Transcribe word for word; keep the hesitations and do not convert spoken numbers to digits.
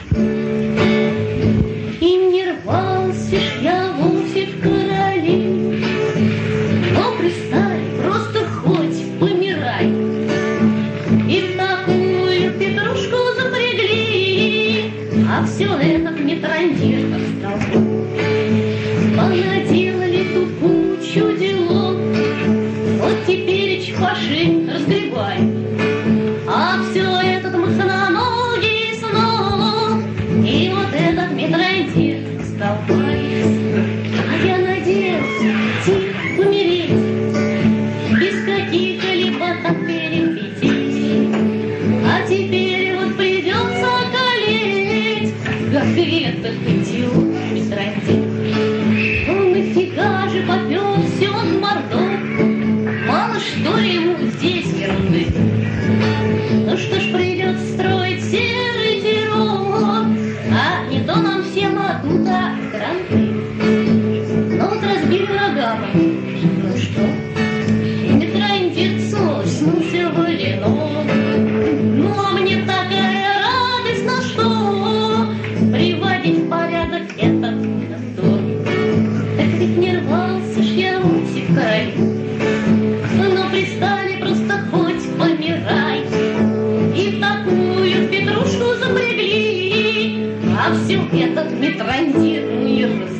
И не рвался ж я вовсе в короли, но пристали, просто хоть помирай. И в такую петрушку запрягли, а все этот митрандир остался. Понаделали тут кучу делов, вот теперь чпаши разгребай. А все этот махноногий снова, и вот этот митрандир вставай. А я надеялся тихо умереть, без каких-либо там перипетий. А теперь вот придется околеть, как этот идиот митрандир. Ну нафига же попёрся он в Мордов, мало что ему здесь ерунды. Ну что ж, придется строить серый террор, а не то нам всем оттуда кранты. Ну вот разбили рогами, ну что? И митрандир сволочь смылся в Ленор. Ну а мне такая радость, на что приводить в порядок этот вздор. Так ведь не рвался ж я вовсе в короли, но пристали, просто хоть помирай. И такую петрушку запрягли, а все этот митрандир не